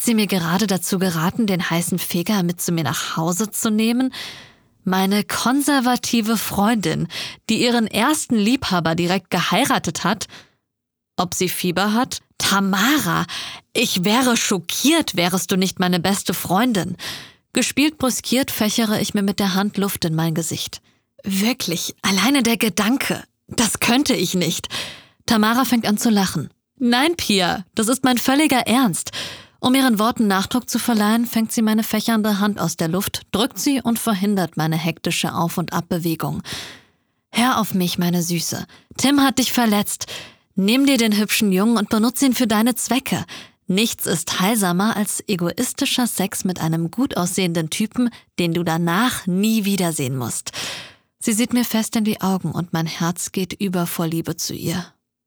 Hat sie mir gerade dazu geraten, den heißen Feger mit zu mir nach Hause zu nehmen? Meine konservative Freundin, die ihren ersten Liebhaber direkt geheiratet hat? Ob sie Fieber hat? Tamara, ich wäre schockiert, wärest du nicht meine beste Freundin. Gespielt brüskiert fächere ich mir mit der Hand Luft in mein Gesicht. Wirklich, alleine der Gedanke, das könnte ich nicht. Tamara fängt an zu lachen. Nein, Pia, das ist mein völliger Ernst. Um ihren Worten Nachdruck zu verleihen, fängt sie meine fächernde Hand aus der Luft, drückt sie und verhindert meine hektische Auf- und Abbewegung. Hör auf mich, meine Süße. Tim hat dich verletzt. Nimm dir den hübschen Jungen und benutze ihn für deine Zwecke. Nichts ist heilsamer als egoistischer Sex mit einem gut aussehenden Typen, den du danach nie wiedersehen musst. Sie sieht mir fest in die Augen und mein Herz geht über vor Liebe zu ihr.